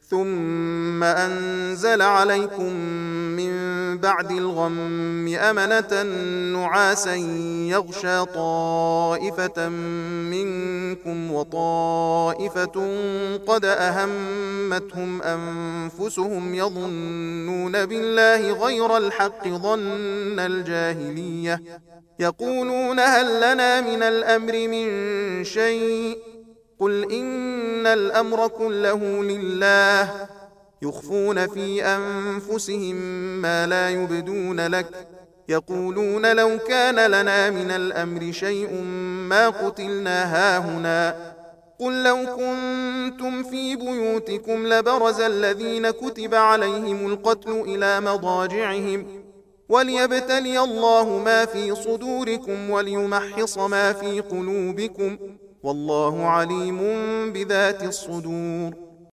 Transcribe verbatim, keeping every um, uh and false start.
ثم أنزل عليكم من بعد الغم أمنة نعاسا يغشى طائفة منكم وطائفة قد أهمتهم أنفسهم يظنون بالله غير الحق ظن الجاهلية يقولون هل لنا من الأمر من شيء قل إن الأمر كله لله يخفون في أنفسهم ما لا يبدون لك يقولون لو كان لنا من الأمر شيء ما قتلنا هاهنا قل لو كنتم في بيوتكم لبرز الذين كتب عليهم القتل إلى مضاجعهم وليبتلي الله ما في صدوركم وليمحص ما في قلوبكم والله عليم بذات الصدور